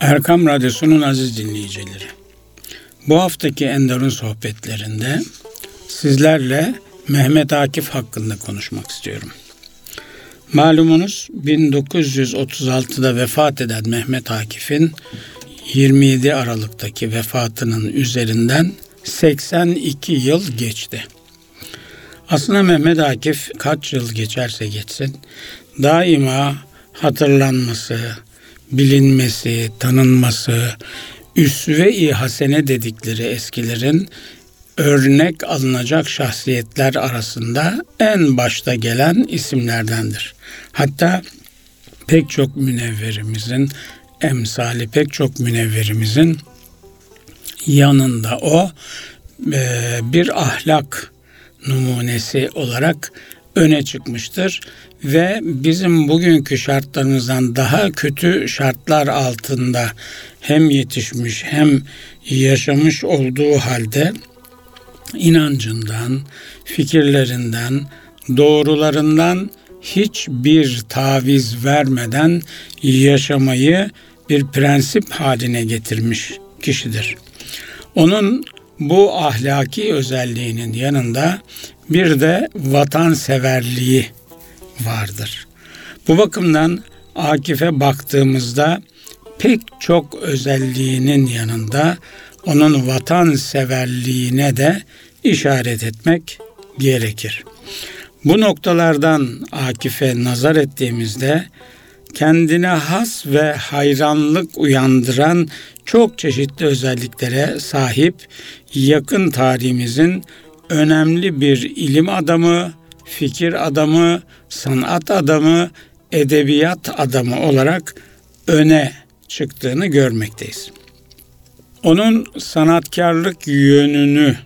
Erkam Radyosu'nun aziz dinleyicileri, bu haftaki Enderun sohbetlerinde sizlerle Mehmet Akif hakkında konuşmak istiyorum. Malumunuz 1936'da vefat eden Mehmet Akif'in 27 Aralık'taki vefatının üzerinden 82 yıl geçti. Aslında Mehmet Akif kaç yıl geçerse geçsin daima hatırlanması, bilinmesi, tanınması, üsve-i hasene dedikleri eskilerin örnek alınacak şahsiyetler arasında en başta gelen isimlerdendir. Hatta pek çok münevverimizin, emsali pek çok münevverimizin yanında o bir ahlak numunesi olarak öne çıkmıştır ve bizim bugünkü şartlarımızdan daha kötü şartlar altında hem yetişmiş hem yaşamış olduğu halde inancından, fikirlerinden, doğrularından hiçbir taviz vermeden yaşamayı bir prensip haline getirmiş kişidir. Onun bu ahlaki özelliğinin yanında bir de vatanseverliği vardır. Bu bakımdan Akif'e baktığımızda pek çok özelliğinin yanında onun vatanseverliğine de işaret etmek gerekir. Bu noktalardan Akif'e nazar ettiğimizde kendine has ve hayranlık uyandıran çok çeşitli özelliklere sahip yakın tarihimizin önemli bir ilim adamı, fikir adamı, sanat adamı, edebiyat adamı olarak öne çıktığını görmekteyiz. Onun sanatkarlık yönünü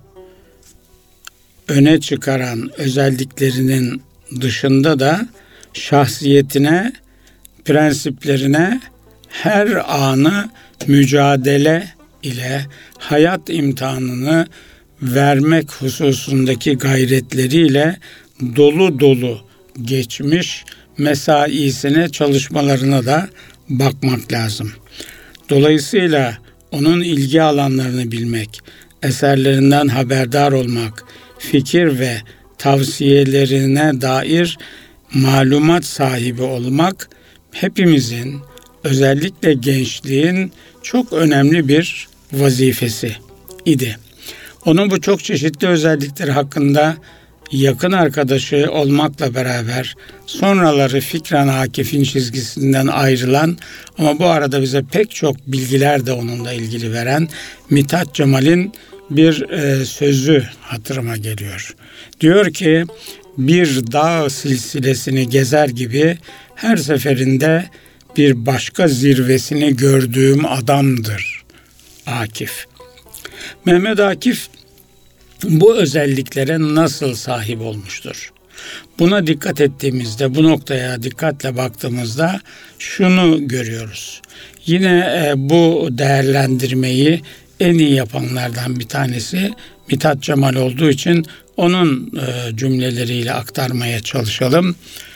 öne çıkaran özelliklerinin dışında da şahsiyetine, prensiplerine, her anı mücadele ile hayat imtihanını vermek hususundaki gayretleriyle dolu dolu geçmiş mesaisine, çalışmalarına da bakmak lazım. Dolayısıyla onun ilgi alanlarını bilmek, eserlerinden haberdar olmak, fikir ve tavsiyelerine dair malumat sahibi olmak hepimizin, özellikle gençliğin çok önemli bir vazifesi idi. Onun bu çok çeşitli özellikleri hakkında yakın arkadaşı olmakla beraber sonraları fikren Akif'in çizgisinden ayrılan ama bu arada bize pek çok bilgiler de onunla ilgili veren Mithat Cemal'in bir sözü hatırıma geliyor. Diyor ki, bir dağ silsilesini gezer gibi her seferinde bir başka zirvesini gördüğüm adamdır Akif. Mehmet Akif bu özelliklere nasıl sahip olmuştur? Buna dikkat ettiğimizde, bu noktaya dikkatle baktığımızda şunu görüyoruz. Yine bu değerlendirmeyi en iyi yapanlardan bir tanesi Mithat Cemal olduğu için onun cümleleriyle aktarmaya çalışalım.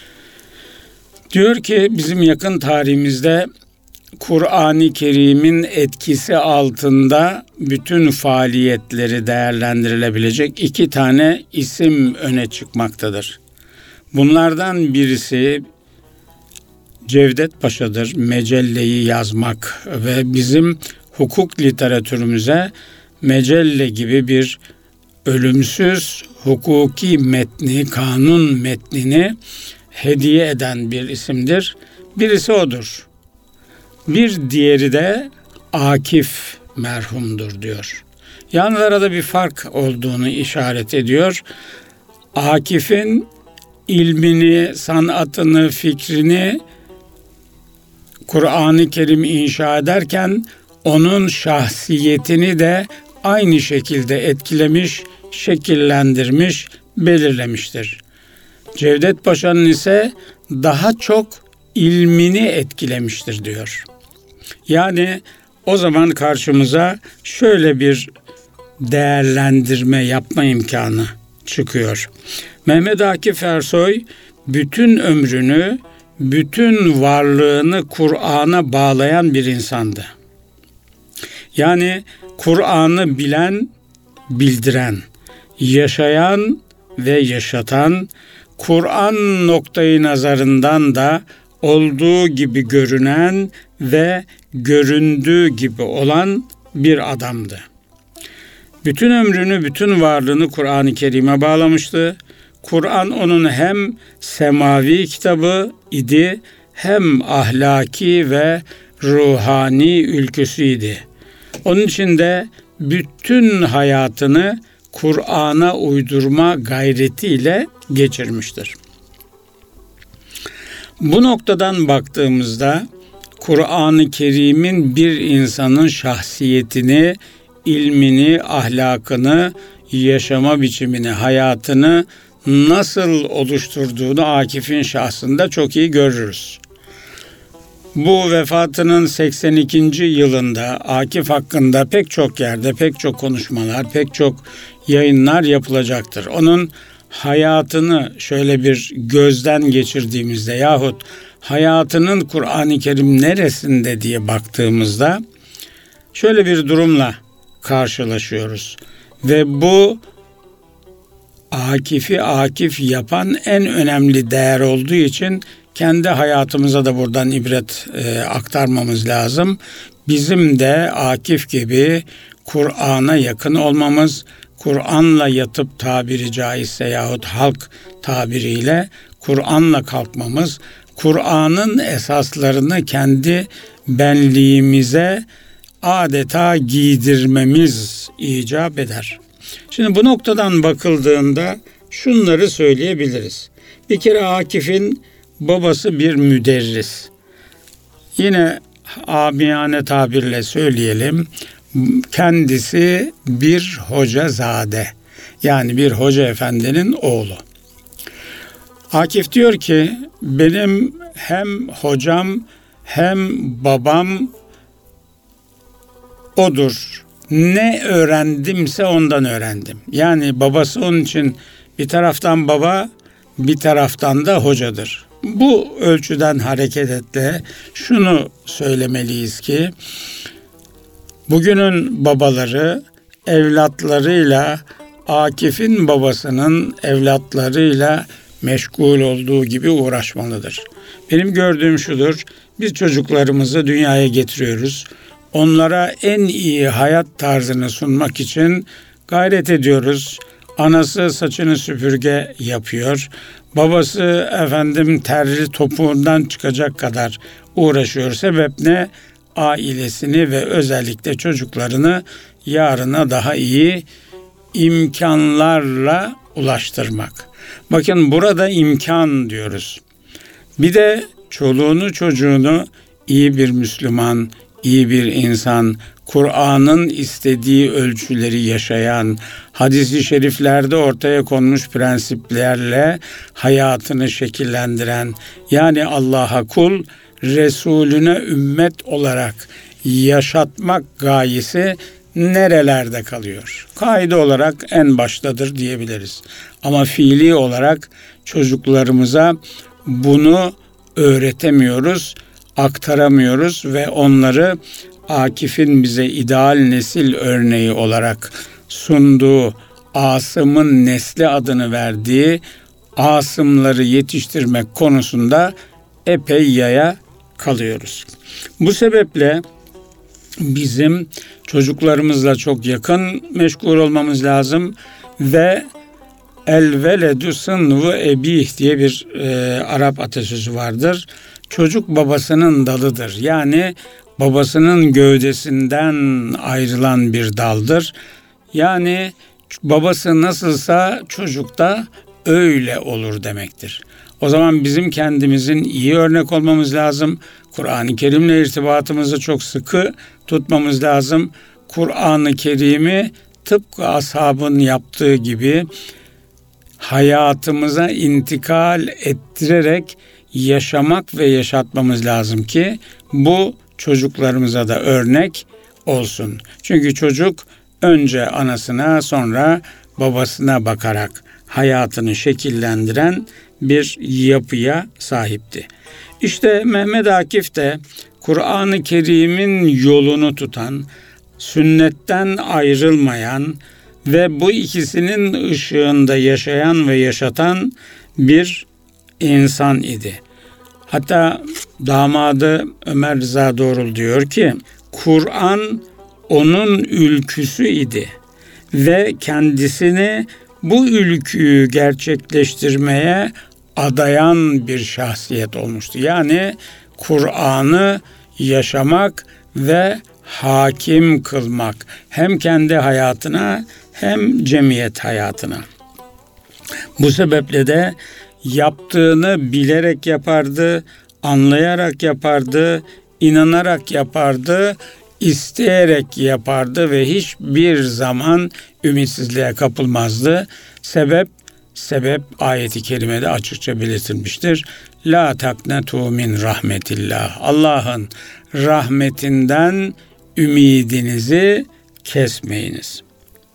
Diyor ki, bizim yakın tarihimizde Kur'an-ı Kerim'in etkisi altında bütün faaliyetleri değerlendirilebilecek iki tane isim öne çıkmaktadır. Bunlardan birisi Cevdet Paşa'dır. Mecelleyi yazmak ve bizim hukuk literatürümüze mecelle gibi bir ölümsüz hukuki metni, kanun metnini hediye eden bir isimdir. Birisi odur. Bir diğeri de Akif merhumdur diyor. Yalnız arada bir fark olduğunu işaret ediyor. Akif'in ilmini, sanatını, fikrini Kur'an-ı Kerim inşa ederken onun şahsiyetini de aynı şekilde etkilemiş, şekillendirmiş, belirlemiştir. Cevdet Paşa'nın ise daha çok ilmini etkilemiştir diyor. Yani o zaman karşımıza şöyle bir değerlendirme yapma imkanı çıkıyor. Mehmet Akif Ersoy bütün ömrünü, bütün varlığını Kur'an'a bağlayan bir insandı. Yani Kur'an'ı bilen, bildiren, yaşayan ve yaşatan, Kur'an noktayı nazarından da olduğu gibi görünen ve göründüğü gibi olan bir adamdı. Bütün ömrünü, bütün varlığını Kur'an-ı Kerim'e bağlamıştı. Kur'an onun hem semavi kitabı idi, hem ahlaki ve ruhani ülküsüydü. Onun için de bütün hayatını Kur'an'a uydurma gayretiyle geçirmiştir. Bu noktadan baktığımızda Kur'an-ı Kerim'in bir insanın şahsiyetini, ilmini, ahlakını, yaşama biçimini, hayatını nasıl oluşturduğunu Akif'in şahsında çok iyi görürüz. Bu vefatının 82. yılında Akif hakkında pek çok yerde, pek çok konuşmalar, pek çok yayınlar yapılacaktır. Onun hayatını şöyle bir gözden geçirdiğimizde yahut hayatının Kur'an-ı Kerim neresinde diye baktığımızda şöyle bir durumla karşılaşıyoruz. Ve bu Akif'i Akif yapan en önemli değer olduğu için kendi hayatımıza da buradan ibret aktarmamız lazım. Bizim de Akif gibi Kur'an'a yakın olmamız, Kur'an'la yatıp tabiri caizse yahut halk tabiriyle Kur'an'la kalkmamız, Kur'an'ın esaslarını kendi benliğimize adeta giydirmemiz icap eder. Şimdi bu noktadan bakıldığında şunları söyleyebiliriz. Bir kere Akif'in babası bir müderris. Yine amiyane tabirle söyleyelim, kendisi bir hocazade. Yani bir hoca efendinin oğlu. Akif diyor ki benim hem hocam hem babam odur. Ne öğrendimse ondan öğrendim. Yani babası onun için bir taraftan baba, bir taraftan da hocadır. Bu ölçüden hareketle şunu söylemeliyiz ki bugünün babaları evlatlarıyla Akif'in babasının evlatlarıyla meşgul olduğu gibi uğraşmalıdır. Benim gördüğüm şudur, biz çocuklarımızı dünyaya getiriyoruz. Onlara en iyi hayat tarzını sunmak için gayret ediyoruz. Anası saçını süpürge yapıyor. Babası terli topuğundan çıkacak kadar uğraşıyor. Sebep ne? Ailesini ve özellikle çocuklarını yarına daha iyi imkanlarla ulaştırmak. Bakın burada imkan diyoruz. Bir de çoluğunu çocuğunu iyi bir Müslüman, iyi bir insan, Kur'an'ın istediği ölçüleri yaşayan, hadis-i şeriflerde ortaya konmuş prensiplerle hayatını şekillendiren, yani Allah'a kul, Resulüne ümmet olarak yaşatmak gayesi nerelerde kalıyor? Kaide olarak en baştadır diyebiliriz. Ama fiili olarak çocuklarımıza bunu öğretemiyoruz, aktaramıyoruz ve onları Akif'in bize ideal nesil örneği olarak sunduğu Asım'ın nesli adını verdiği Asımları yetiştirmek konusunda epey yaya kalıyoruz. Bu sebeple bizim çocuklarımızla çok yakın meşgul olmamız lazım ve el veledü sınvu ebih diye bir Arap atasözü vardır. Çocuk babasının dalıdır. Yani babasının gövdesinden ayrılan bir daldır. Yani babası nasılsa çocuk da öyle olur demektir. O zaman bizim kendimizin iyi örnek olmamız lazım. Kur'an-ı Kerim'le irtibatımızı çok sıkı tutmamız lazım. Kur'an-ı Kerim'i tıpkı ashabın yaptığı gibi hayatımıza intikal ettirerek yaşamak ve yaşatmamız lazım ki bu çocuklarımıza da örnek olsun. Çünkü çocuk önce anasına sonra babasına bakarak hayatını şekillendiren bir yapıya sahipti. İşte Mehmet Akif de Kur'an-ı Kerim'in yolunu tutan, sünnetten ayrılmayan ve bu ikisinin ışığında yaşayan ve yaşatan bir insan idi. Hatta damadı Ömer Rıza Doğrul diyor ki, Kur'an onun ülküsü idi ve kendisini bu ülküyü gerçekleştirmeye adayan bir şahsiyet olmuştu. Yani Kur'an'ı yaşamak ve hakim kılmak, hem kendi hayatına hem cemiyet hayatına. Bu sebeple de yaptığını bilerek yapardı, anlayarak yapardı, inanarak yapardı, isteyerek yapardı ve hiçbir zaman ümitsizliğe kapılmazdı. Sebep ayeti kerimede açıkça belirtilmiştir. La taknetu min rahmetillah. Allah'ın rahmetinden ümidinizi kesmeyiniz.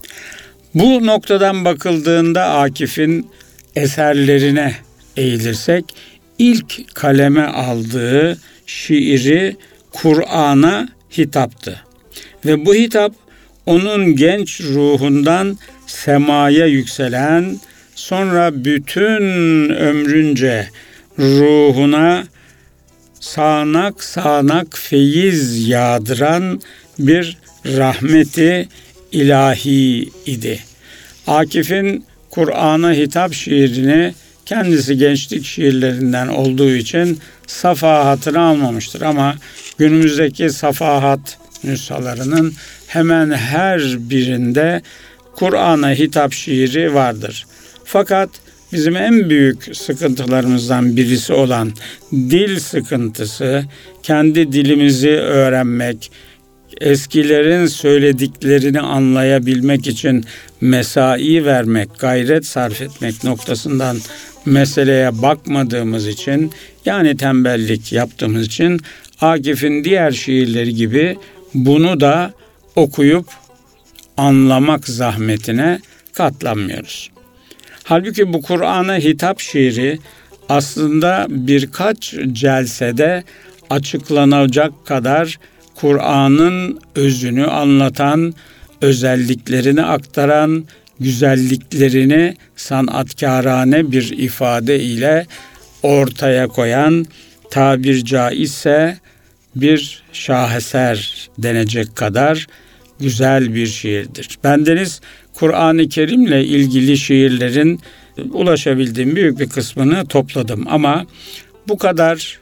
Bu noktadan bakıldığında Akif'in eserlerine eğilirsek, ilk kaleme aldığı şiiri Kur'an'a hitaptı. Ve bu hitap onun genç ruhundan semaya yükselen, sonra bütün ömrünce ruhuna sağanak sağanak feyiz yağdıran bir rahmeti ilahi idi. Akif'in Kur'an'a hitap şiirini kendisi gençlik şiirlerinden olduğu için safahatını almamıştır. Ama günümüzdeki safahat nüshalarının hemen her birinde Kur'an'a hitap şiiri vardır. Fakat bizim en büyük sıkıntılarımızdan birisi olan dil sıkıntısı, kendi dilimizi öğrenmek, eskilerin söylediklerini anlayabilmek için mesai vermek, gayret sarf etmek noktasından meseleye bakmadığımız için, yani tembellik yaptığımız için Akif'in diğer şiirleri gibi bunu da okuyup anlamak zahmetine katlanmıyoruz. Halbuki bu Kur'an'a hitap şiiri aslında birkaç celsede açıklanacak kadar Kur'an'ın özünü anlatan, özelliklerini aktaran, güzelliklerini sanatkârane bir ifade ile ortaya koyan, tabir caizse bir şaheser denecek kadar güzel bir şiirdir. Bendeniz Kur'an-ı Kerim'le ilgili şiirlerin ulaşabildiğim büyük bir kısmını topladım ama bu kadar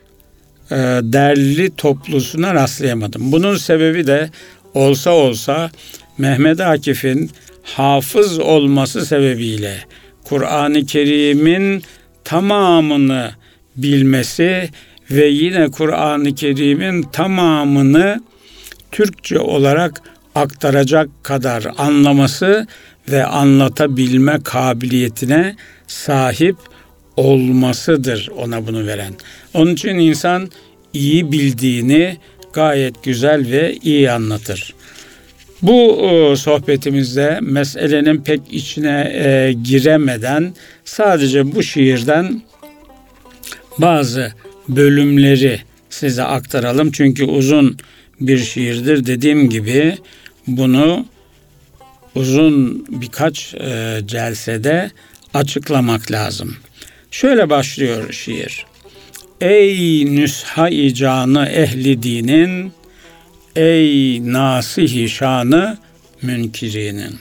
derli toplusuna rastlayamadım. Bunun sebebi de olsa Mehmet Akif'in hafız olması sebebiyle Kur'an-ı Kerim'in tamamını bilmesi ve yine Kur'an-ı Kerim'in tamamını Türkçe olarak aktaracak kadar anlaması ve anlatabilme kabiliyetine sahip olmasıdır ona bunu veren. Onun için insan iyi bildiğini gayet güzel ve iyi anlatır. Bu sohbetimizde meselenin pek içine giremeden sadece bu şiirden bazı bölümleri size aktaralım. Çünkü uzun bir şiirdir. Dediğim gibi bunu uzun birkaç celsede açıklamak lazım. Şöyle başlıyor şiir. Ey nüshâ-i canı ehli dinin, ey nasihi şanı münkirinin.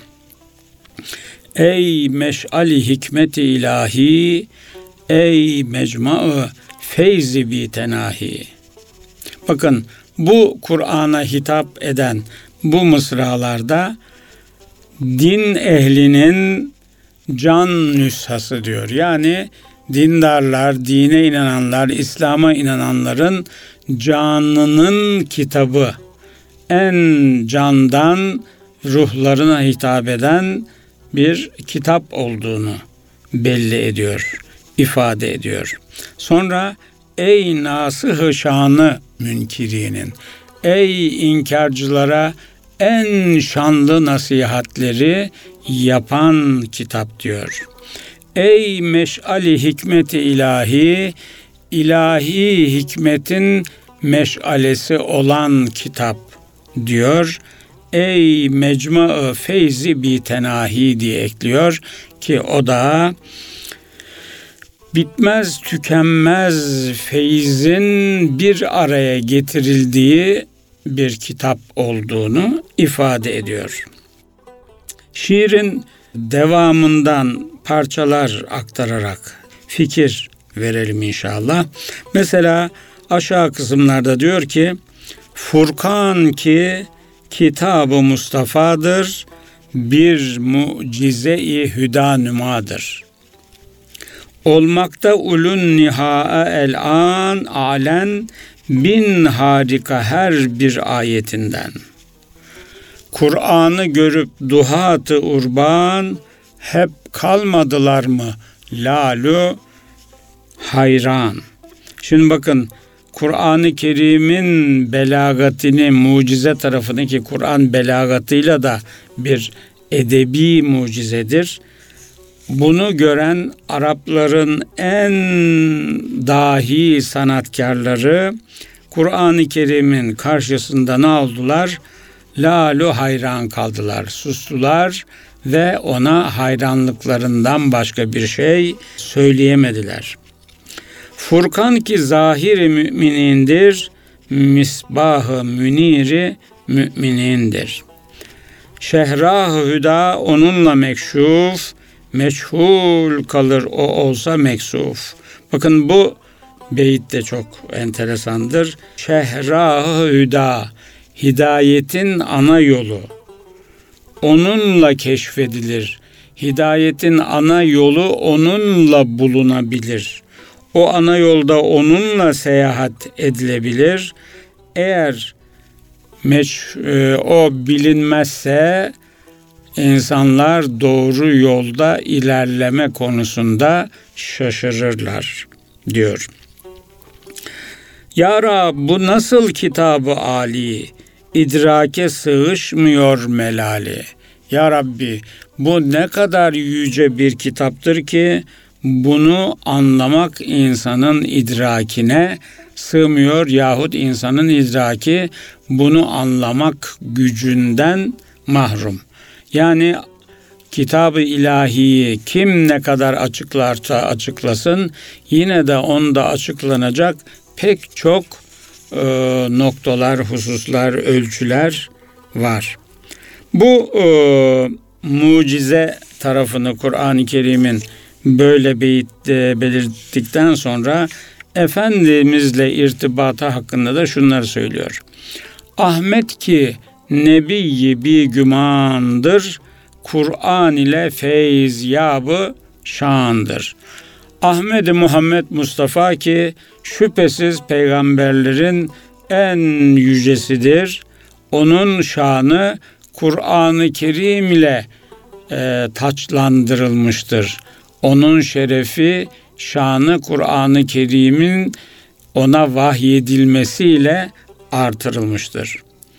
Ey meş'ali hikmeti ilahi, ey mecma-ı feyzi bi tenahi. Bakın bu Kur'an'a hitap eden bu mısralarda din ehlinin can nüshası diyor. Yani dindarlar, dine inananlar, İslam'a inananların canının kitabı, en candan ruhlarına hitap eden bir kitap olduğunu belli ediyor, ifade ediyor. Sonra ey nasıh-ı şanı münkirinin, ey inkarcılara en şanlı nasihatleri yapan kitap diyor. Ey meş'ali hikmeti ilahi, ilahi hikmetin meş'alesi olan kitap diyor. ey mecma-ı feyzi bi tenahi diye ekliyor ki o da bitmez tükenmez feyzin bir araya getirildiği bir kitap olduğunu ifade ediyor. Şiirin devamından parçalar aktararak fikir verelim inşallah. Mesela aşağı kısımlarda diyor ki Furkan ki kitab-ı Mustafa'dır, bir mucize-i hüdanümadır. Olmakta ulun nihaa el-an alen bin harika her bir ayetinden. Kur'an'ı görüp duhat-ı urban hep kalmadılar mı lalu hayran. Şimdi bakın Kur'an-ı Kerim'in belagatini, mucize tarafındaki Kur'an belagatıyla da bir edebi mucizedir. Bunu gören Arapların en dahi sanatkarları Kur'an-ı Kerim'in karşısında ne oldular? Lalu hayran kaldılar, sustular ve ona hayranlıklarından başka bir şey söyleyemediler. Furkan ki zahir-i müminindir, misbah-ı müniri müminindir. Şehrah-ı hüda onunla mekşuf, meçhul kalır o olsa meksuf. Bakın bu beyit de çok enteresandır. Şehrah-ı hüda, hidayetin ana yolu. Onunla keşfedilir. Hidayetin ana yolu onunla bulunabilir. O ana yolda onunla seyahat edilebilir. Eğer o bilinmezse insanlar doğru yolda ilerleme konusunda şaşırırlar diyor. Ya Rab bu nasıl kitab-ı âli, idrake sığışmıyor melali. Ya Rabbi bu ne kadar yüce bir kitaptır ki bunu anlamak insanın idrakine sığmıyor yahut insanın idraki bunu anlamak gücünden mahrum. Yani Kitab-ı İlahi'yi kim ne kadar açıklarsa açıklasın yine de onda açıklanacak pek çok noktalar, hususlar, ölçüler var. Bu mucize tarafını Kur'an-ı Kerim'in böyle beyitte belirttikten sonra Efendimizle irtibata hakkında da şunları söylüyor. Ahmet ki Nebi-i bi gümandır, Kur'an ile feyz yabı şandır. Ahmet-i Muhammed Mustafa ki şüphesiz peygamberlerin en yücesidir. Onun şanı Kur'an-ı Kerim ile taçlandırılmıştır. Onun şerefi, şanı Kur'an-ı Kerim'in ona vahyedilmesiyle artırılmıştır.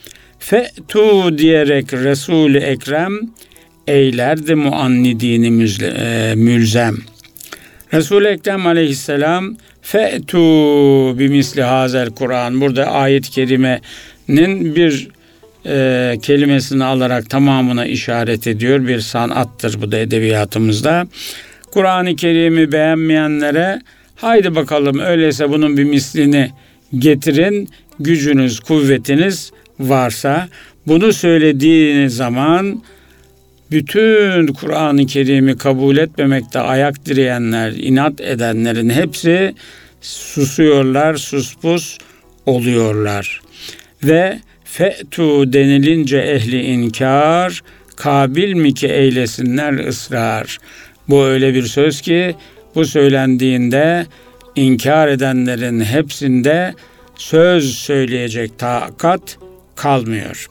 Fe'tu diyerek Resul-i Ekrem eylerdi muannidini mülzem. Resul-i Ekrem aleyhisselam fe'tu bimisli hazel Kur'an. Burada ayet-i kerimenin bir kelimesini alarak tamamına işaret ediyor. Bir sanattır bu da edebiyatımızda. Kur'an-ı Kerim'i beğenmeyenlere haydi bakalım öyleyse bunun bir mislini getirin. Gücünüz, kuvvetiniz varsa bunu söylediğiniz zaman bütün Kur'an-ı Kerim'i kabul etmemekte ayak direyenler, inat edenlerin hepsi susuyorlar, suspus oluyorlar. Ve fe'tu denilince ehli inkar, kabil mi ki eylesinler ısrar. Bu öyle bir söz ki bu söylendiğinde inkar edenlerin hepsinde söz söyleyecek takat kalmıyor.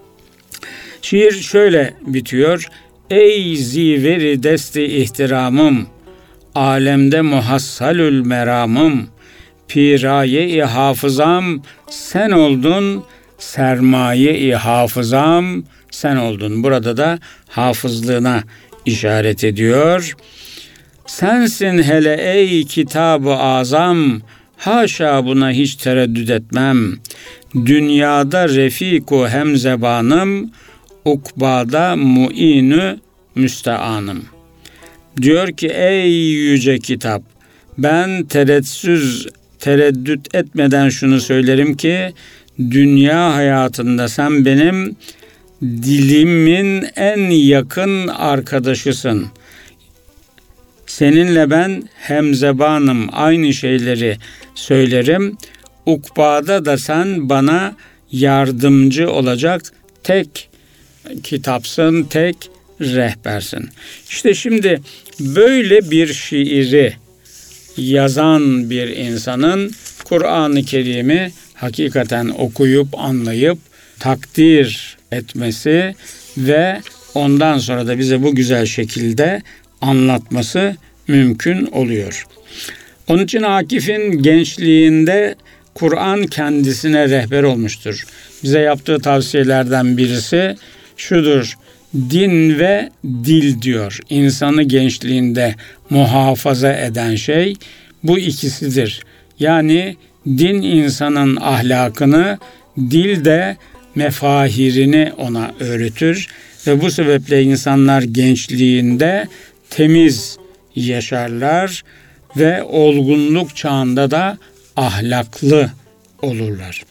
Şiir şöyle bitiyor. Ey ziveri desti ihtiramım, alemde muhassalül meramım, piraye-i hafızam sen oldun, sermaye-i hafızam sen oldun. Burada da hafızlığına işaret ediyor. Sensin hele ey kitab-ı azam, haşa buna hiç tereddüt etmem. Dünyada refiku hemzebanım, ukbada mu'inü müsteanım. Diyor ki ey yüce kitap, ben tereddüt etmeden şunu söylerim ki dünya hayatında sen benim dilimin en yakın arkadaşısın. Seninle ben hemzebanım, aynı şeyleri söylerim. Ukbada da sen bana yardımcı olacak tek kitapsın, tek rehbersin. İşte şimdi böyle bir şiiri yazan bir insanın Kur'an-ı Kerim'i hakikaten okuyup anlayıp takdir etmesi ve ondan sonra da bize bu güzel şekilde anlatması mümkün oluyor. Onun için Akif'in gençliğinde Kur'an kendisine rehber olmuştur. Bize yaptığı tavsiyelerden birisi şudur: din ve dil diyor. İnsanı gençliğinde muhafaza eden şey bu ikisidir. Yani din insanın ahlakını, dil de mefahirini ona öğretir ve bu sebeple insanlar gençliğinde temiz yaşarlar ve olgunluk çağında da ahlaklı olurlar.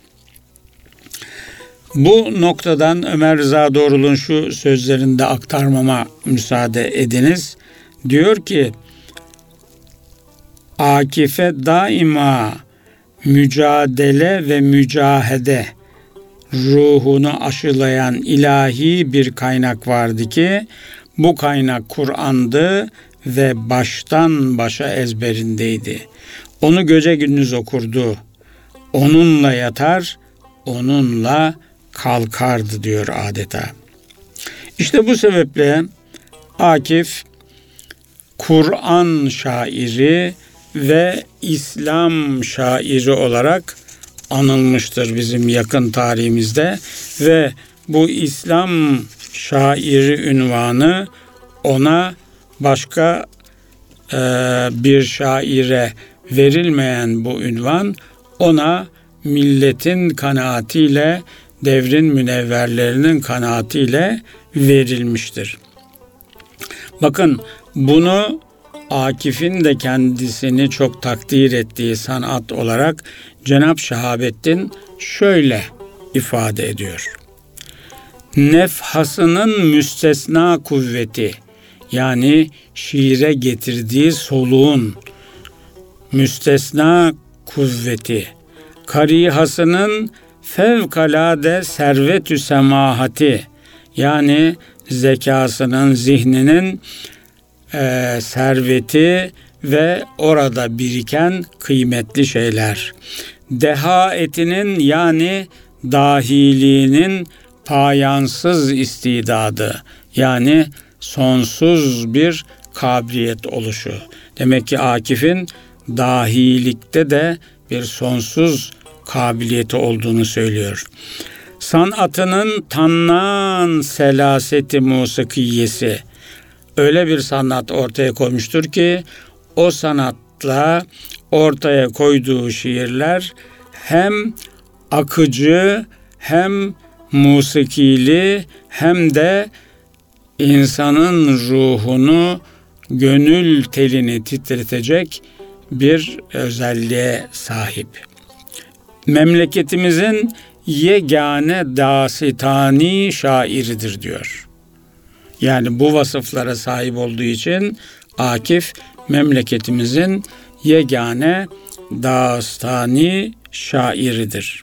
Bu noktadan Ömer Rıza Doğrul'un şu sözlerinde aktarmama müsaade ediniz. Diyor ki, Akif'e daima mücadele ve mücahede ruhunu aşılayan ilahi bir kaynak vardı ki bu kaynak Kur'an'dı ve baştan başa ezberindeydi. Onu gece gündüz okurdu. Onunla yatar, onunla kalkardı diyor adeta. İşte bu sebeple Akif Kur'an şairi ve İslam şairi olarak anılmıştır bizim yakın tarihimizde ve bu İslam şairi unvanı ona başka bir şaire verilmeyen bu unvan ona milletin kanaatiyle, devrin münevverlerinin kanaatiyle verilmiştir. Bakın bunu Akif'in de kendisini çok takdir ettiği sanat olarak Cenab-ı Şahabettin şöyle ifade ediyor. Nefhasının müstesna kuvveti, yani şiire getirdiği soluğun müstesna kuvveti, karihasının fevkalade servet-ü semahati, yani zekasının, zihninin serveti ve orada biriken kıymetli şeyler. Deha etinin, yani dahiliğinin payansız istidadı, yani sonsuz bir kabiliyet oluşu. Demek ki Akif'in dahilikte de bir sonsuz kabiliyeti olduğunu söylüyor. Sanatının tannan selaseti musikiyesi, öyle bir sanat ortaya koymuştur ki o sanatla ortaya koyduğu şiirler hem akıcı, hem musikili, hem de insanın ruhunu, gönül telini titretecek bir özelliğe sahip. Memleketimizin yegane dasitani şairidir diyor. Yani bu vasıflara sahip olduğu için Akif memleketimizin yegane dastani şairidir.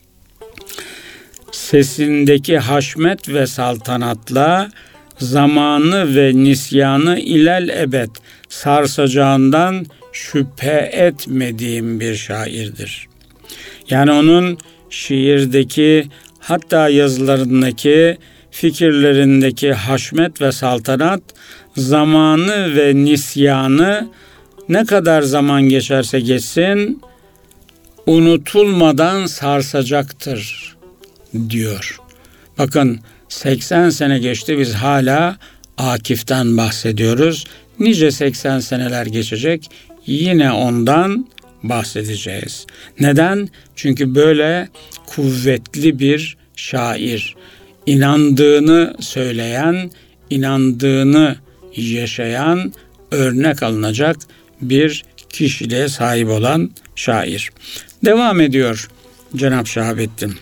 Sesindeki haşmet ve saltanatla zamanı ve nisyanı ilel ebed sarsacağından şüphe etmediğim bir şairdir. Yani onun şiirdeki, hatta yazılarındaki, fikirlerindeki haşmet ve saltanat zamanı ve nisyanı ne kadar zaman geçerse geçsin unutulmadan sarsacaktır diyor. Bakın 80 sene geçti, biz hala Akif'ten bahsediyoruz. Nice 80 seneler geçecek, yine ondan bahsedeceğiz. Neden? Çünkü böyle kuvvetli bir şair. inandığını söyleyen, inandığını yaşayan, örnek alınacak bir kişiliğe sahip olan şair. Devam ediyor Cenab-ı Şahabettin.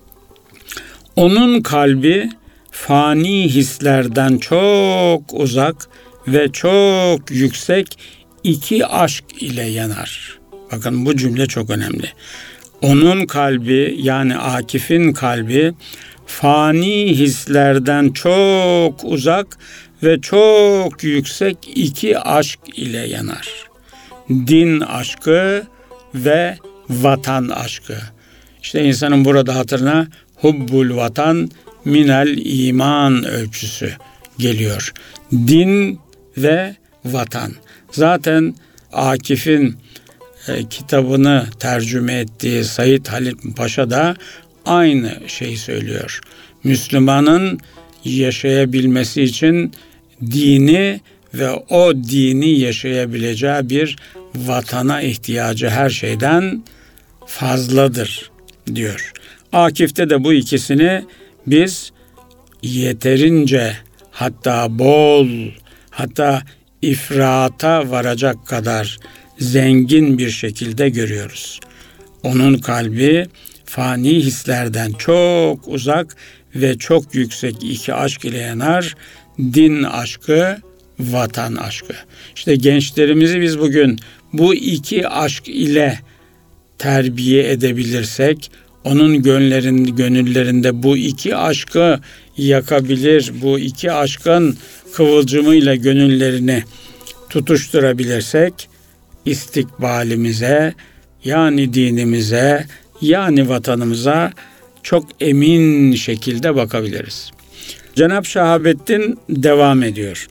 Onun kalbi fani hislerden çok uzak ve çok yüksek iki aşk ile yanar. Bakın bu cümle çok önemli. Onun kalbi, yani Akif'in kalbi fani hislerden çok uzak ve çok yüksek iki aşk ile yanar. Din aşkı ve vatan aşkı. İşte insanın burada hatırına hubbul vatan minel iman ölçüsü geliyor. Din ve vatan. Zaten Akif'in kitabını tercüme ettiği Said Halit Paşa da aynı şeyi söylüyor. Müslümanın yaşayabilmesi için dini ve o dini yaşayabileceği bir vatana ihtiyacı her şeyden fazladır diyor. Akif'te de bu ikisini biz yeterince, hatta bol, hatta ifrata varacak kadar zengin bir şekilde görüyoruz. Onun kalbi fani hislerden çok uzak ve çok yüksek iki aşk ile yanar. Din aşkı, vatan aşkı. İşte gençlerimizi biz bugün bu iki aşk ile terbiye edebilirsek, onun gönüllerinde bu iki aşkı yakabilir, bu iki aşkın kıvılcımıyla gönüllerini tutuşturabilirsek, istikbalimize, yani dinimize, yani vatanımıza çok emin şekilde bakabiliriz. Cenab-ı Şahabettin devam ediyor.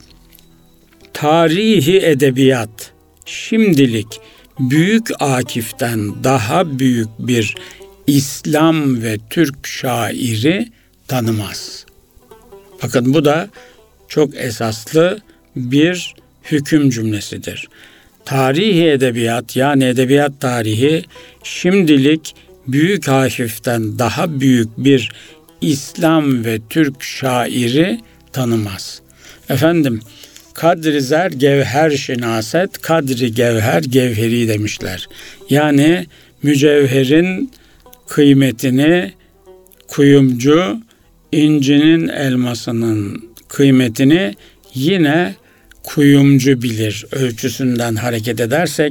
Tarihi edebiyat şimdilik Büyük Akif'ten daha büyük bir İslam ve Türk şairi tanımaz. Bakın bu da çok esaslı bir hüküm cümlesidir. Tarihi edebiyat, yani edebiyat tarihi şimdilik Büyük Akif'ten daha büyük bir İslam ve Türk şairi tanımaz. Efendim, kadri zer gevher şinaset, kadri gevher gevheri demişler. Yani mücevherin kıymetini kuyumcu, incinin elmasının kıymetini yine kuyumcu bilir ölçüsünden hareket edersek,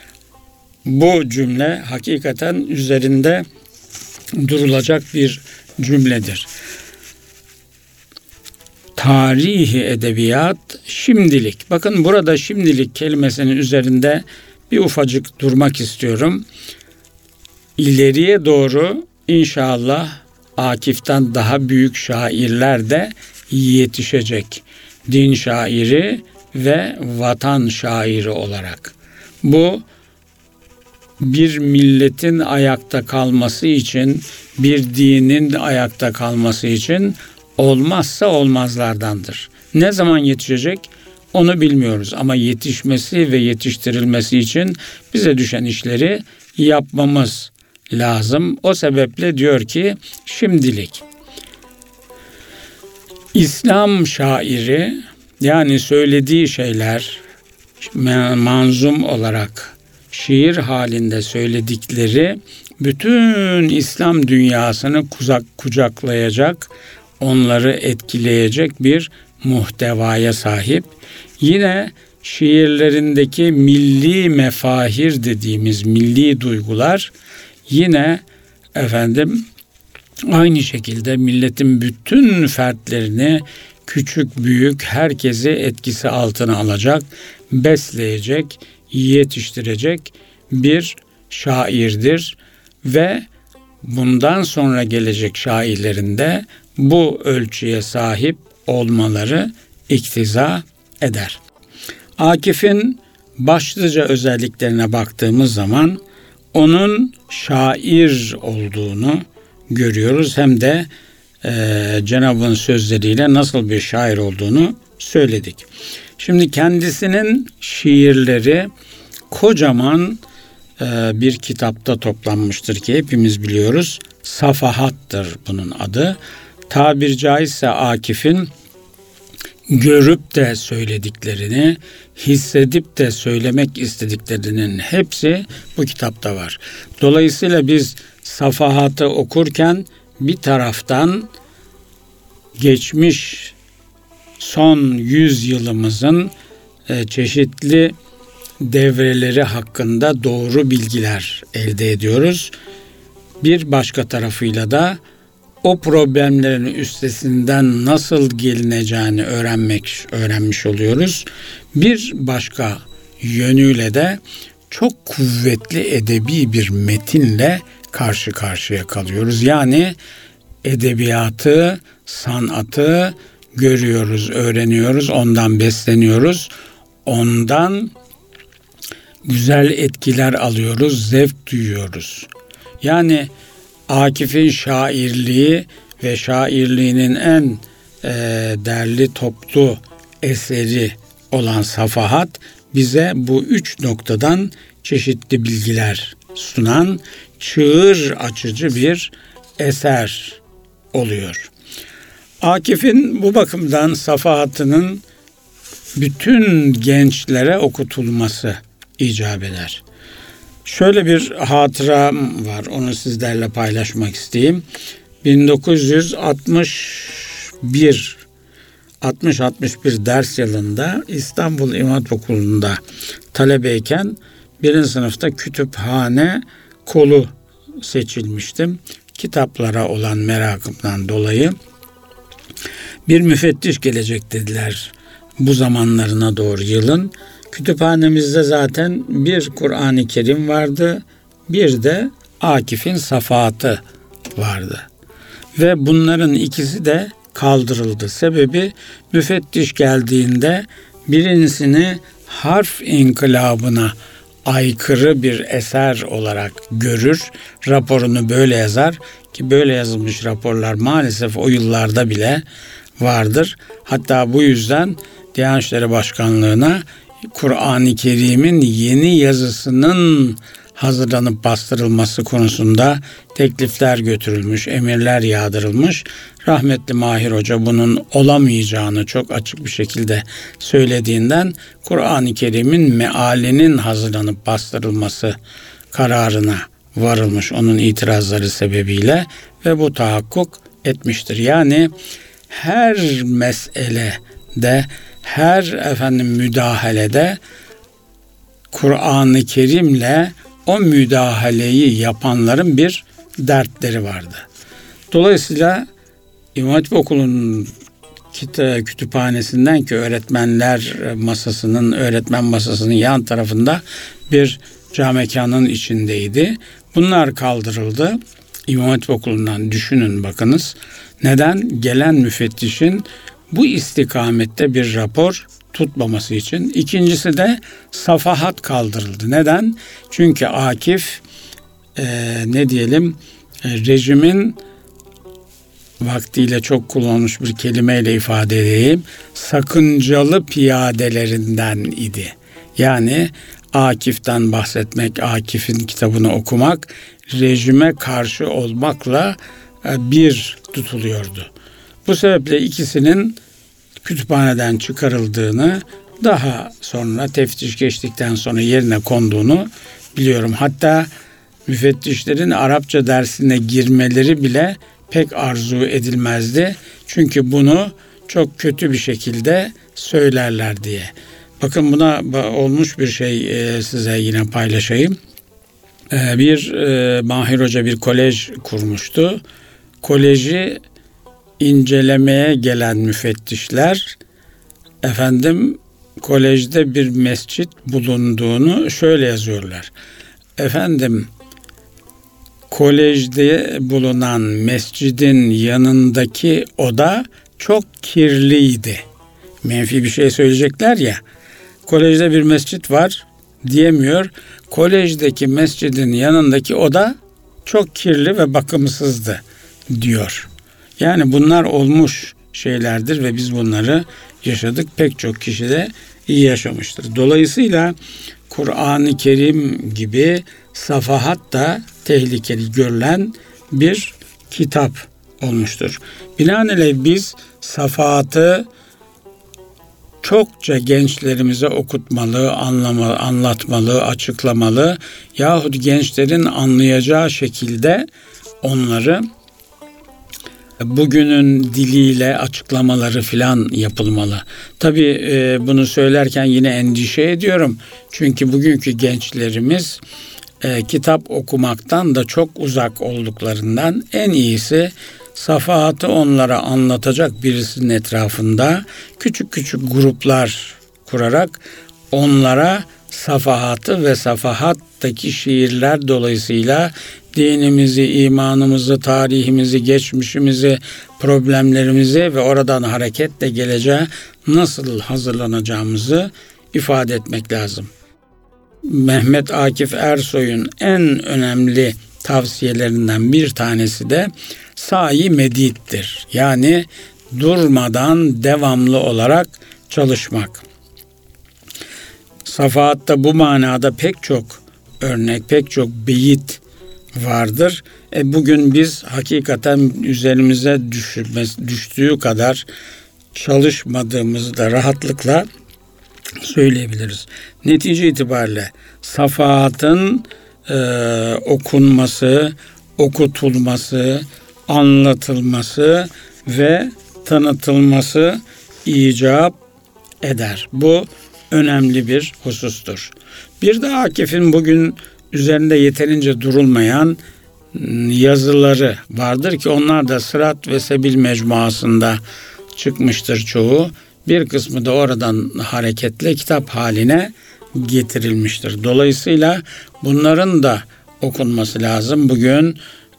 bu cümle hakikaten üzerinde durulacak bir cümledir. Tarihi edebiyat şimdilik. Bakın burada şimdilik kelimesinin üzerinde bir ufacık durmak istiyorum. İleriye doğru inşallah Akif'ten daha büyük şairler de yetişecek. Din şairi ve vatan şairi olarak. Bu bir milletin ayakta kalması için, bir dinin ayakta kalması için olmazsa olmazlardandır. Ne zaman yetişecek onu bilmiyoruz ama yetişmesi ve yetiştirilmesi için bize düşen işleri yapmamız lazım. O sebeple diyor ki şimdilik İslam şairi, yani söylediği şeyler manzum olarak şiir halinde söyledikleri bütün İslam dünyasını kucaklayacak, onları etkileyecek bir muhtevaya sahip. Yine şiirlerindeki milli mefahir dediğimiz milli duygular yine aynı şekilde milletin bütün fertlerini, küçük büyük herkesi etkisi altına alacak, besleyecek, yetiştirecek bir şairdir ve bundan sonra gelecek şairlerin de bu ölçüye sahip olmaları iktiza eder. Akif'in başlıca özelliklerine baktığımız zaman onun şair olduğunu görüyoruz. Hem de Cenab-ı'nın sözleriyle nasıl bir şair olduğunu söyledik. Şimdi kendisinin şiirleri kocaman bir kitapta toplanmıştır ki hepimiz biliyoruz. Safahat'tır bunun adı. tabir caizse Akif'in görüp de söylediklerini, hissedip de söylemek istediklerinin hepsi bu kitapta var. Dolayısıyla biz Safahat'ı okurken bir taraftan geçmiş son 100 yılımızın çeşitli devreleri hakkında doğru bilgiler elde ediyoruz. Bir başka tarafıyla da problemlerin üstesinden nasıl gelineceğini öğrenmiş oluyoruz. Bir başka yönüyle de çok kuvvetli edebi bir metinle karşı karşıya kalıyoruz. Yani edebiyatı, sanatı görüyoruz, öğreniyoruz, ondan besleniyoruz. Ondan güzel etkiler alıyoruz, zevk duyuyoruz. Yani Akif'in şairliği ve şairliğinin en derli toplu eseri olan Safahat bize bu 3 noktadan çeşitli bilgiler sunan çığır açıcı bir eser oluyor. Akif'in bu bakımdan Safahat'ının bütün gençlere okutulması icap eder. Şöyle bir hatıram var, onu sizlerle paylaşmak isteyeyim. 1961 ders yılında İstanbul İmam Hatip Okulu'nda talebeyken 1. sınıfta kütüphane kolu seçilmiştim. Kitaplara olan merakımdan dolayı bir müfettiş gelecek dediler bu zamanlarına doğru yılın. Kütüphanemizde zaten bir Kur'an-ı Kerim vardı, bir de Akif'in Safahat'ı vardı. Ve bunların ikisi de kaldırıldı. Sebebi müfettiş geldiğinde birincisini harf inkılabına aykırı bir eser olarak görür, raporunu böyle yazar ki böyle yazılmış raporlar maalesef o yıllarda bile vardır. Hatta bu yüzden Diyanet İşleri Başkanlığı'na Kur'an-ı Kerim'in yeni yazısının hazırlanıp bastırılması konusunda teklifler götürülmüş, emirler yağdırılmış. Rahmetli Mahir Hoca bunun olamayacağını çok açık bir şekilde söylediğinden Kur'an-ı Kerim'in mealinin hazırlanıp bastırılması kararına varılmış onun itirazları sebebiyle ve bu tahakkuk etmiştir. Yani her meselede, her müdahalede Kur'an-ı Kerim'le o müdahaleyi yapanların bir dertleri vardı. Dolayısıyla İmam Hatip Okulu'nun kütüphanesinden ki öğretmen masasının yan tarafında bir camekanın içindeydi. Bunlar kaldırıldı. İmam Hatip Okulu'ndan düşünün bakınız. Neden? Gelen müfettişin bu istikamette bir rapor tutmaması için. İkincisi de Safahat kaldırıldı. Neden? Çünkü Akif rejimin vaktiyle çok kullanılmış bir kelimeyle ifade edeyim, sakıncalı piyadelerinden idi. Yani Akif'ten bahsetmek, Akif'in kitabını okumak, rejime karşı olmakla bir tutuluyordu. Bu sebeple ikisinin kütüphaneden çıkarıldığını, daha sonra teftiş geçtikten sonra yerine konduğunu biliyorum. Hatta müfettişlerin Arapça dersine girmeleri bile pek arzu edilmezdi. Çünkü bunu çok kötü bir şekilde söylerler diye. Bakın buna olmuş bir şey size yine paylaşayım. Mahir Hoca bir kolej kurmuştu. Koleji incelemeye gelen müfettişler kolejde bir mescit bulunduğunu şöyle yazıyorlar. Kolejde bulunan mescidin yanındaki oda çok kirliydi. Menfi bir şey söyleyecekler ya. Kolejde bir mescit var diyemiyor. Kolejdeki mescidin yanındaki oda çok kirli ve bakımsızdı diyor. Yani bunlar olmuş şeylerdir ve biz bunları yaşadık. Pek çok kişi de iyi yaşamıştır. Dolayısıyla Kur'an-ı Kerim gibi Safahat da tehlikeli görülen bir kitap olmuştur. Binaenaleyh biz Safahat'ı çokça gençlerimize okutmalı, anlatmalı, açıklamalı yahut gençlerin anlayacağı şekilde onları bugünün diliyle açıklamaları filan yapılmalı. Tabii bunu söylerken yine endişe ediyorum. Çünkü bugünkü gençlerimiz kitap okumaktan da çok uzak olduklarından en iyisi Safahat'ı onlara anlatacak birisinin etrafında küçük küçük gruplar kurarak onlara Safahat'ı ve Safahat'taki şiirler dolayısıyla dinimizi, imanımızı, tarihimizi, geçmişimizi, problemlerimizi ve oradan hareketle geleceğe nasıl hazırlanacağımızı ifade etmek lazım. Mehmet Akif Ersoy'un en önemli tavsiyelerinden bir tanesi de sa'i medittir. Yani durmadan devamlı olarak çalışmak. Safahat'ta bu manada pek çok örnek, pek çok beyit vardır. Bugün biz hakikaten üzerimize düştüğü kadar çalışmadığımızı da rahatlıkla söyleyebiliriz. Netice itibariyle Safahat'ın okunması, okutulması, anlatılması ve tanıtılması icap eder. Bu önemli bir husustur. Bir de Akif'in bugün üzerinde yeterince durulmayan yazıları vardır ki onlar da Sırat ve Sebil mecmuasında çıkmıştır çoğu. Bir kısmı da oradan hareketle kitap haline getirilmiştir. Dolayısıyla bunların da okunması lazım. Bugün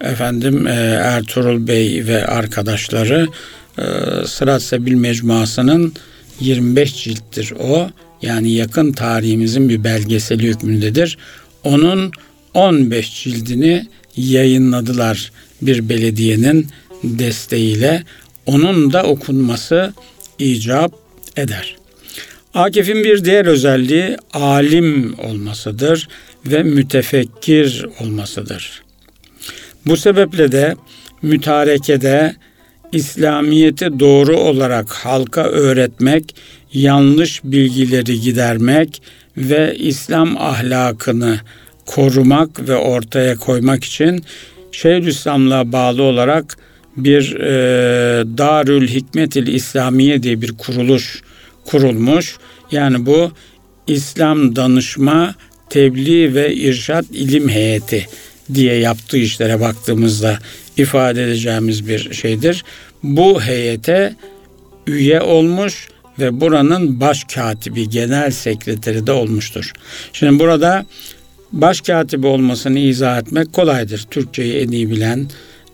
Ertuğrul Bey ve arkadaşları Sırat Sebil mecmuasının 25 cilttir o. Yani yakın tarihimizin bir belgeseli hükmündedir. Onun 15 cildini yayınladılar bir belediyenin desteğiyle. Onun da okunması icap eder. Akif'in bir diğer özelliği alim olmasıdır ve mütefekkir olmasıdır. Bu sebeple de mütarekede İslamiyet'i doğru olarak halka öğretmek, yanlış bilgileri gidermek ve İslam ahlakını korumak ve ortaya koymak için Şeyhülislam'la bağlı olarak bir Darül Hikmetil İslamiye diye bir kuruluş kurulmuş. Yani bu İslam Danışma, Tebliğ ve İrşad İlim Heyeti diye yaptığı işlere baktığımızda ifade edeceğimiz bir şeydir. Bu heyete üye olmuş ve buranın başkatibi, genel sekreteri de olmuştur. Şimdi burada başkatibi olmasını izah etmek kolaydır. Türkçeyi en iyi bilen,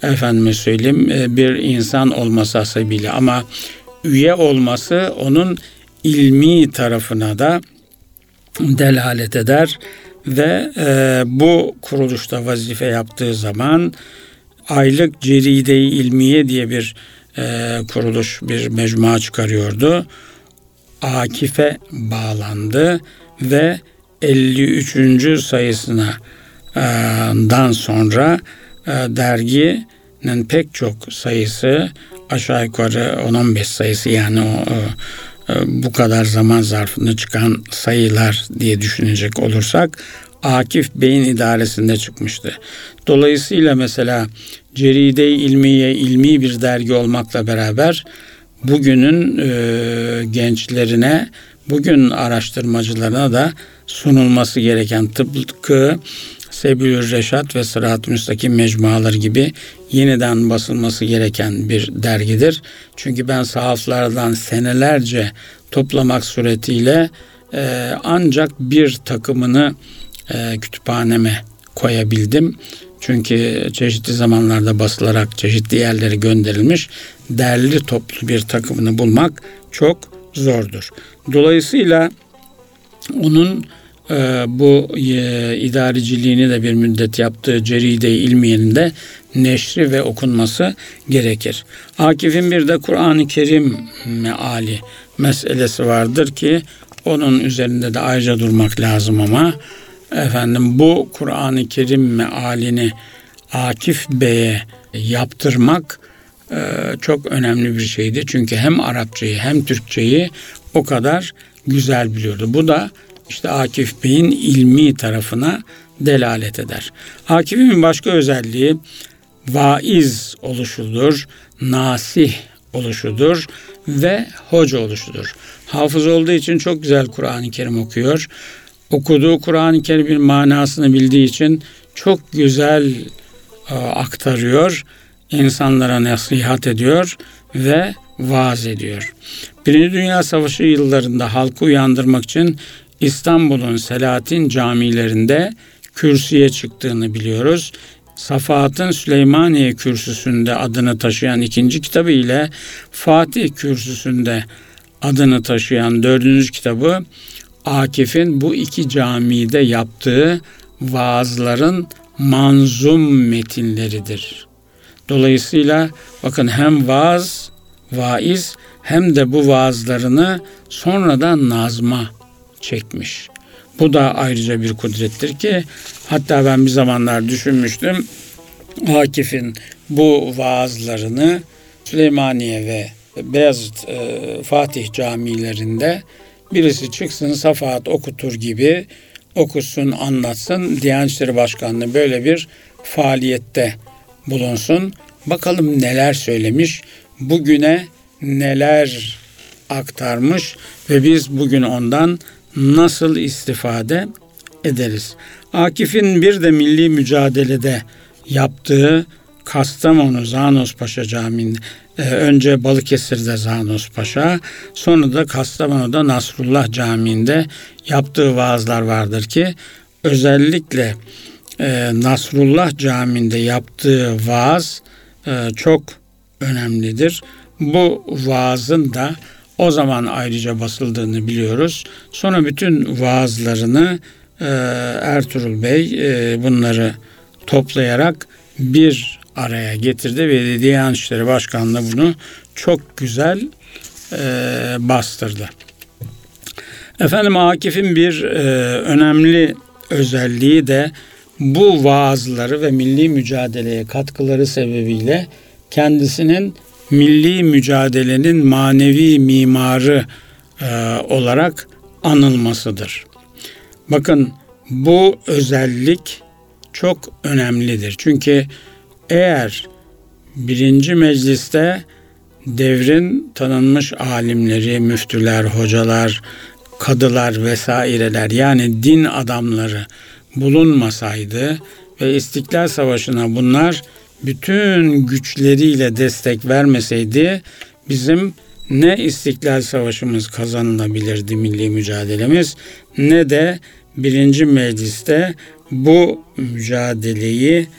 bir insan olması hasebiyle, ama üye olması onun ilmi tarafına da delalet eder ve bu kuruluşta vazife yaptığı zaman aylık Ceride-i İlmiye diye bir kuruluş, bir mecmua çıkarıyordu. Akif'e bağlandı ve 53. sayısından sonra derginin pek çok sayısı, aşağı yukarı 10-15 sayısı, yani bu kadar zaman zarfında çıkan sayılar diye düşünecek olursak Akif Bey'in idaresinde çıkmıştı. Dolayısıyla mesela Ceride-i İlmiye ilmi bir dergi olmakla beraber bugünün gençlerine, bugün araştırmacılarına da sunulması gereken, tıpkı Sebilür Reşat ve Sırat-ı Müstakim mecmuaları gibi yeniden basılması gereken bir dergidir. Çünkü ben sahaflardan senelerce toplamak suretiyle ancak bir takımını kütüphaneme koyabildim. Çünkü çeşitli zamanlarda basılarak çeşitli yerlere gönderilmiş, derli toplu bir takımını bulmak çok zordur. Dolayısıyla onun bu idareciliğini de bir müddet yaptığı Ceride-i İlmiye'nin de neşri ve okunması gerekir. Akif'in bir de Kur'an-ı Kerim meali meselesi vardır ki onun üzerinde de ayrıca durmak lazım, ama bu Kur'an-ı Kerim mealini Akif Bey'e yaptırmak çok önemli bir şeydi. Çünkü hem Arapçayı hem Türkçeyi o kadar güzel biliyordu. Bu da işte Akif Bey'in ilmi tarafına delalet eder. Akif'in başka özelliği vaiz oluşudur, nasih oluşudur ve hoca oluşudur. Hafız olduğu için çok güzel Kur'an-ı Kerim okuyor. Okuduğu Kur'an-ı Kerim'in manasını bildiği için çok güzel aktarıyor, insanlara nasihat ediyor ve vaaz ediyor. Birinci Dünya Savaşı yıllarında halkı uyandırmak için İstanbul'un Selahattin camilerinde kürsüye çıktığını biliyoruz. Safahat'ın Süleymaniye kürsüsünde adını taşıyan 2. kitabı ile Fatih kürsüsünde adını taşıyan 4. kitabı Akif'in bu 2 camide yaptığı vaazların manzum metinleridir. Dolayısıyla bakın hem vaiz hem de bu vaazlarını sonradan nazma çekmiş. Bu da ayrıca bir kudrettir ki hatta ben bir zamanlar düşünmüştüm. Akif'in bu vaazlarını Süleymaniye ve Beyazıt Fatih camilerinde birisi çıksın Safahat okutur gibi okusun, anlatsın. Diyanet İşleri Başkanlığı böyle bir faaliyette bulunsun. Bakalım neler söylemiş, bugüne neler aktarmış ve biz bugün ondan nasıl istifade ederiz? Akif'in bir de milli mücadelede yaptığı Kastamonu Zanos Paşa Camii'nde, önce Balıkesir'de Zanos Paşa, sonra da Kastamonu'da Nasrullah Camii'nde yaptığı vaazlar vardır ki özellikle Nasrullah Camii'nde yaptığı vaaz çok önemlidir. Bu vaazın da o zaman ayrıca basıldığını biliyoruz. Sonra bütün vaazlarını Ertuğrul Bey bunları toplayarak bir araya getirdi ve Diyanet İşleri Başkanlığı bunu çok güzel bastırdı. Efendim Akif'in bir önemli özelliği de bu vaazları ve milli mücadeleye katkıları sebebiyle kendisinin milli mücadelenin manevi mimarı olarak anılmasıdır. Bakın bu özellik çok önemlidir. Çünkü eğer 1. Meclis'te devrin tanınmış alimleri, müftüler, hocalar, kadılar vesaireler yani din adamları bulunmasaydı ve İstiklal Savaşı'na bunlar bütün güçleriyle destek vermeseydi bizim ne İstiklal Savaşımız kazanılabilirdi milli mücadelemiz ne de 1. Meclis'te bu mücadeleyi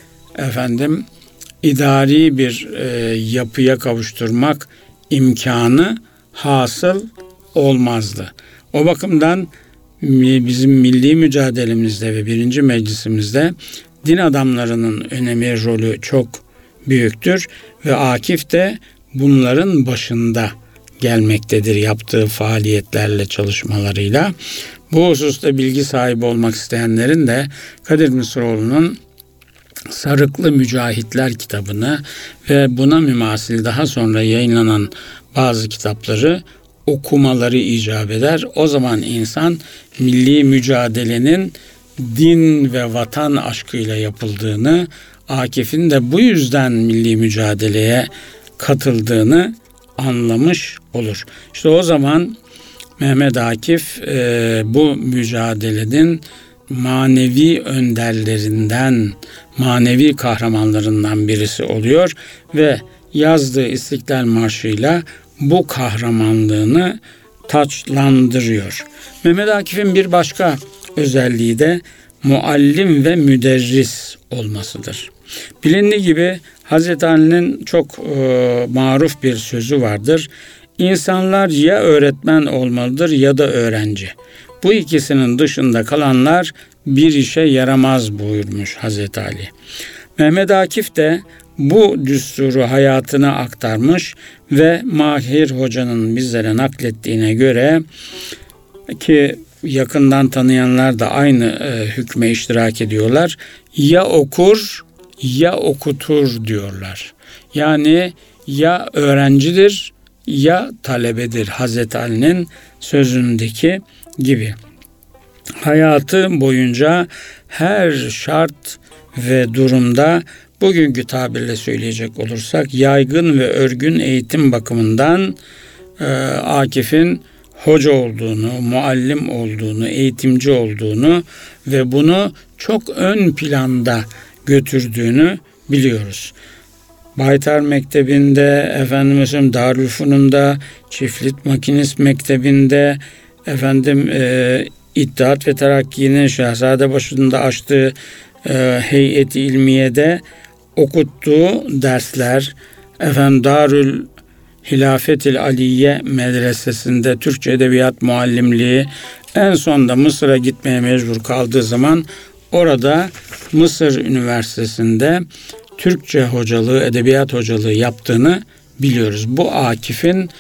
idari bir yapıya kavuşturmak imkanı hasıl olmazdı. O bakımdan bizim milli mücadelemizde ve 1. Meclisimizde din adamlarının önemi, rolü çok büyüktür ve Akif de bunların başında gelmektedir yaptığı faaliyetlerle, çalışmalarıyla. Bu hususta bilgi sahibi olmak isteyenlerin de Kadir Mısıroğlu'nun Sarıklı Mücahitler kitabını ve buna mümasil daha sonra yayınlanan bazı kitapları okumaları icap eder. O zaman insan milli mücadelenin din ve vatan aşkıyla yapıldığını, Akif'in de bu yüzden milli mücadeleye katıldığını anlamış olur. İşte o zaman Mehmet Akif bu mücadelenin manevi önderlerinden, manevi kahramanlarından birisi oluyor ve yazdığı İstiklal Marşı'yla bu kahramanlığını taçlandırıyor. Mehmet Akif'in bir başka özelliği de muallim ve müderris olmasıdır. Bilindiği gibi Hazreti Ali'nin çok maruf bir sözü vardır. İnsanlar ya öğretmen olmalıdır ya da öğrenci. Bu ikisinin dışında kalanlar bir işe yaramaz buyurmuş Hazreti Ali. Mehmet Akif de bu düsturu hayatına aktarmış ve Mahir Hoca'nın bizlere naklettiğine göre ki yakından tanıyanlar da aynı hükme iştirak ediyorlar. Ya okur ya okutur diyorlar. Yani ya öğrencidir ya talebedir. Hazreti Ali'nin sözündeki gibi. Hayatı boyunca her şart ve durumda, bugünkü tabirle söyleyecek olursak, yaygın ve örgün eğitim bakımından Akif'in hoca olduğunu, muallim olduğunu, eğitimci olduğunu ve bunu çok ön planda götürdüğünü biliyoruz. Baytar Mektebi'nde, Darülfünun'da, Çiftlik Makinist Mektebi'nde, İttihat ve Terakki'nin Şehzadebaşı'nda açtığı Heyet-i İlmiye'de okuttuğu dersler, Darül Hilafetil Aliye Medresesi'nde Türkçe Edebiyat Muallimliği, en sonunda Mısır'a gitmeye mecbur kaldığı zaman orada Mısır Üniversitesi'nde Türkçe hocalığı, edebiyat hocalığı yaptığını biliyoruz. Bu Akif'in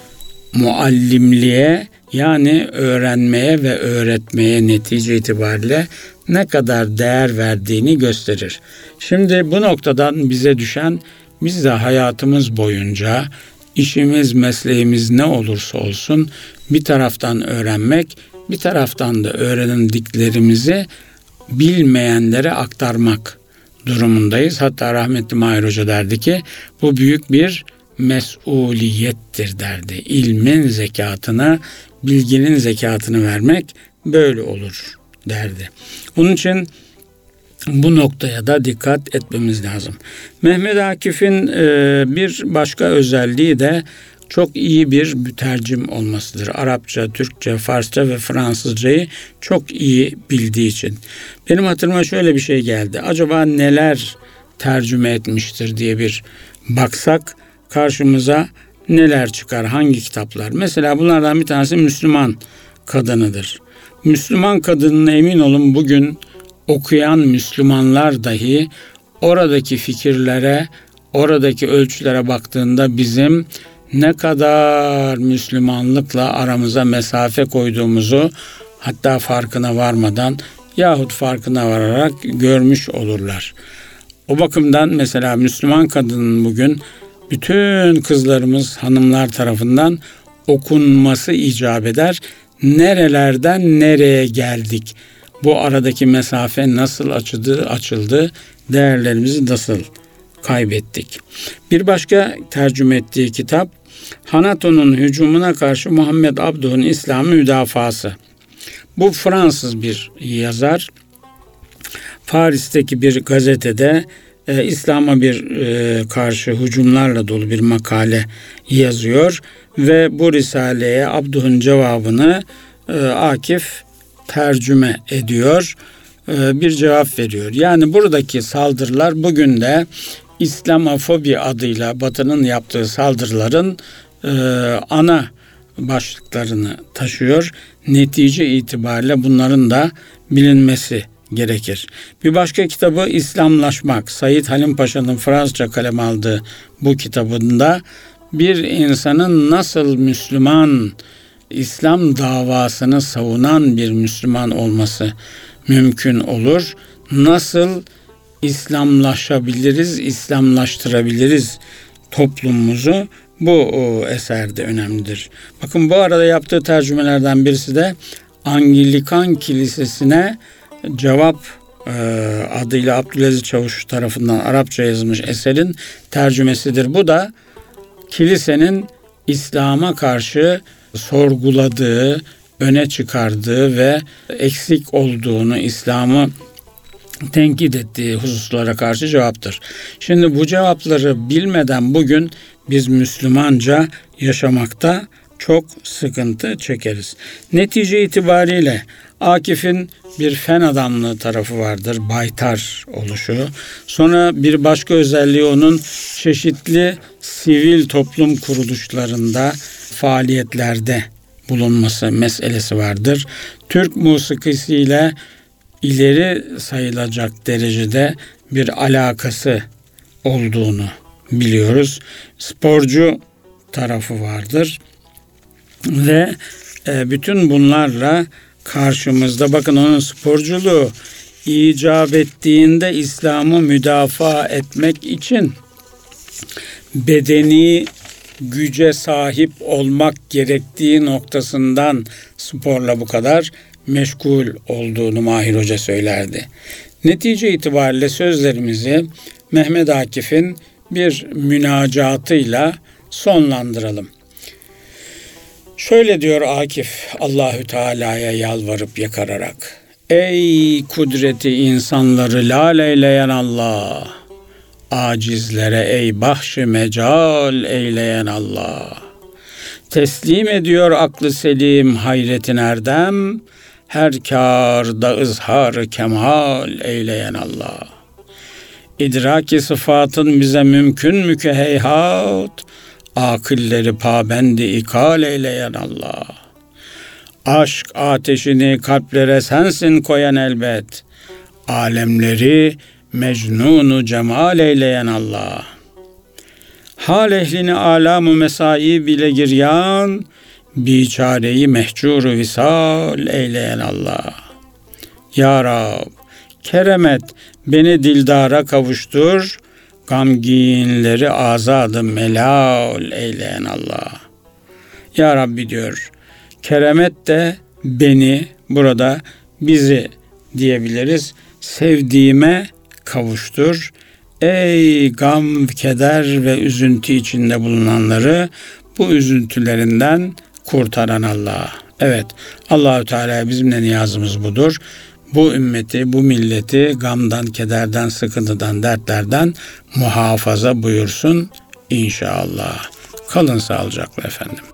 muallimliğe, yani öğrenmeye ve öğretmeye netice itibariyle ne kadar değer verdiğini gösterir. Şimdi bu noktadan bize düşen, biz de hayatımız boyunca işimiz, mesleğimiz ne olursa olsun bir taraftan öğrenmek, bir taraftan da öğrendiklerimizi bilmeyenlere aktarmak durumundayız. Hatta rahmetli Mahir Hoca derdi ki bu büyük bir mesuliyettir derdi. İlmin zekatını, bilginin zekatını vermek böyle olur derdi. Bunun için bu noktaya da dikkat etmemiz lazım. Mehmet Akif'in bir başka özelliği de çok iyi bir mütercim olmasıdır. Arapça, Türkçe, Farsça ve Fransızcayı çok iyi bildiği için. Benim hatırıma şöyle bir şey geldi. Acaba neler tercüme etmiştir diye bir baksak karşımıza neler çıkar, hangi kitaplar? Mesela bunlardan bir tanesi Müslüman Kadını'dır. Müslüman Kadını'na emin olun bugün okuyan Müslümanlar dahi oradaki fikirlere, oradaki ölçülere baktığında bizim ne kadar Müslümanlıkla aramıza mesafe koyduğumuzu, hatta farkına varmadan yahut farkına vararak görmüş olurlar. O bakımdan mesela Müslüman Kadının bugün bütün kızlarımız, hanımlar tarafından okunması icap eder. Nerelerden nereye geldik? Bu aradaki mesafe nasıl açıldı, değerlerimizi nasıl kaybettik? Bir başka tercüme ettiği kitap, Hanato'nun hücumuna karşı Muhammed Abduh'un İslam'ı müdafası. Bu Fransız bir yazar. Paris'teki bir gazetede İslam'a karşı hücumlarla dolu bir makale yazıyor ve bu risaleye Abduh'un cevabını Akif tercüme ediyor, bir cevap veriyor. Yani buradaki saldırılar bugün de İslamofobi adıyla Batı'nın yaptığı saldırıların ana başlıklarını taşıyor. Netice itibariyle bunların da bilinmesi gerekir. Bir başka kitabı İslamlaşmak. Said Halim Paşa'nın Fransızca kaleme aldığı bu kitabında bir insanın nasıl Müslüman, İslam davasını savunan bir Müslüman olması mümkün olur? Nasıl İslamlaşabiliriz, İslamlaştırabiliriz toplumumuzu? Bu eserde önemlidir. Bakın bu arada yaptığı tercümelerden birisi de Anglikan Kilisesi'ne cevap adıyla Abdülaziz Çavuş tarafından Arapça yazılmış eserin tercümesidir. Bu da kilisenin İslam'a karşı sorguladığı, öne çıkardığı ve eksik olduğunu, İslam'ı tenkit ettiği hususlara karşı cevaptır. Şimdi bu cevapları bilmeden bugün biz Müslümanca yaşamakta çok sıkıntı çekeriz. Netice itibariyle Akif'in bir fen adamlığı tarafı vardır, baytar oluşu. Sonra bir başka özelliği onun çeşitli sivil toplum kuruluşlarında, faaliyetlerde bulunması meselesi vardır. Türk musikisiyle ileri sayılacak derecede bir alakası olduğunu biliyoruz. Sporcu tarafı vardır ve bütün bunlarla karşımızda, bakın onun sporculuğu icap ettiğinde İslam'ı müdafaa etmek için bedeni güce sahip olmak gerektiği noktasından sporla bu kadar meşgul olduğunu Mahir Hoca söylerdi. Netice itibariyle sözlerimizi Mehmet Akif'in bir münacatıyla sonlandıralım. Şöyle diyor Akif Allahü Teala'ya yalvarıp yakararak: Ey kudreti insanları lal eyleyen Allah! Acizlere ey bahşi mecal eyleyen Allah! Teslim ediyor aklı selim hayretin erdem, her kârda ızhar kemal eyleyen Allah. İdraki sıfatın bize mümkün mü ki heyhat, akılleri pabendi ikal eyleyen Allah. Aşk ateşini kalplere sensin koyan elbet, alemleri mecnunu cemal eyleyen Allah. Hal ehlini alam-ı mesai bile giryan, biçareyi mehcur visal eyleyen Allah. Ya Rab, keremet beni dildara kavuştur, gamginleri azadı melal eyleyen Allah. Ya Rabbi diyor, keremet de beni, burada bizi diyebiliriz, sevdiğime kavuştur. Ey gam, keder ve üzüntü içinde bulunanları bu üzüntülerinden kurtaran Allah. Evet, Allahü Teala bizimle niyazımız budur. Bu ümmeti, bu milleti gamdan, kederden, sıkıntıdan, dertlerden muhafaza buyursun inşallah. Kalın sağlıcakla efendim.